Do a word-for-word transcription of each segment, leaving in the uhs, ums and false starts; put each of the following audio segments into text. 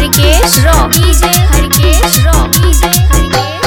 Harkesh rock DJ Harkesh rock DJ Harkesh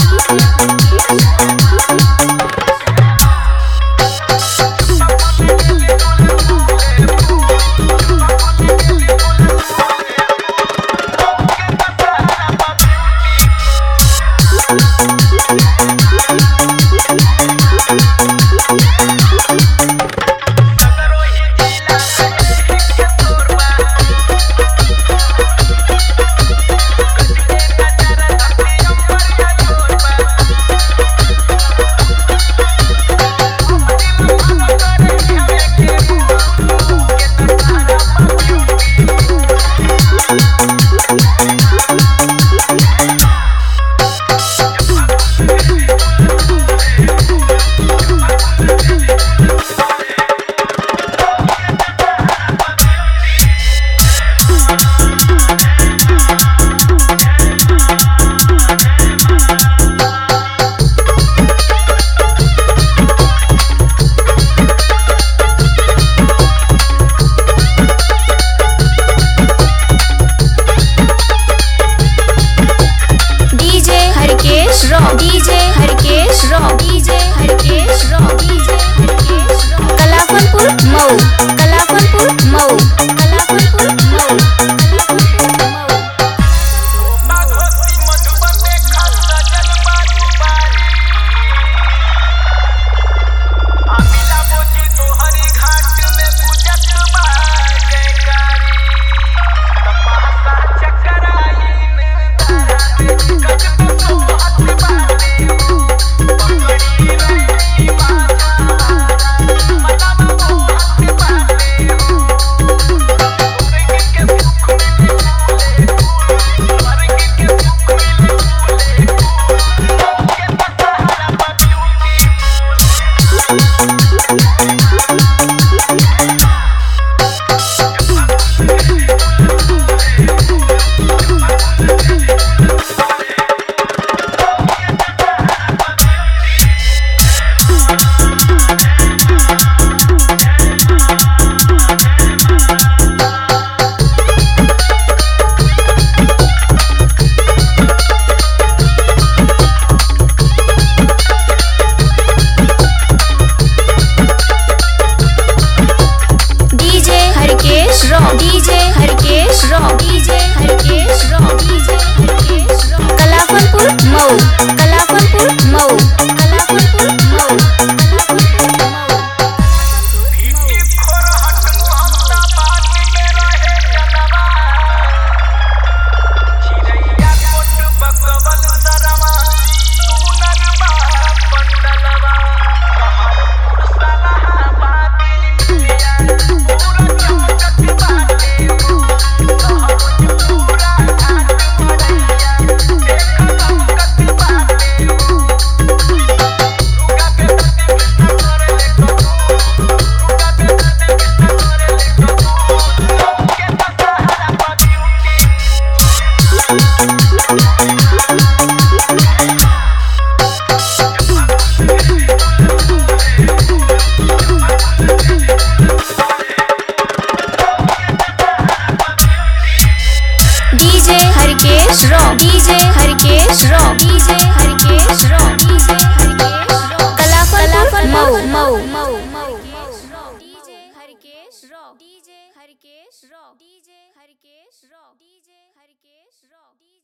rock DJ Harkesh rock DJ Harkesh rock DJ Harkesh rock Kalafanpur Mau Kalafanpur Mau Kalafanpur Mau DJ Harkesh rock DJ Harkesh rock DJ Harkesh rock Kalafanpur Mau Kalafanpur Mau Kalafanpur Mau DJ Harkesh rock DJ Harkesh rock DJ Harkesh rock DJ Harkesh rock Kalafanpur Mau Mau Mau Mau DJ Harkesh rock DJ Harkesh rock DJ Harkesh rock DJ Harkesh rock